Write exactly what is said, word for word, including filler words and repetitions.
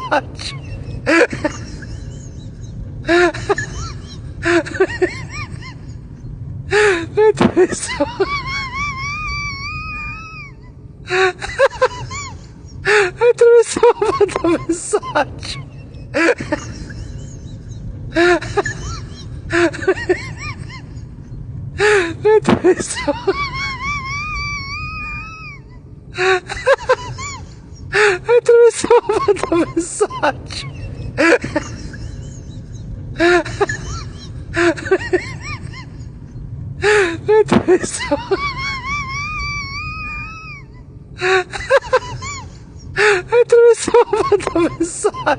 messaggio. Non ti ho visto. Non ti ho visto fatto un messaggio. Non ti ho visto. Non ti ho visto fatto un messaggio. Non ti ho visto. Non ti ho visto fatto un messaggio.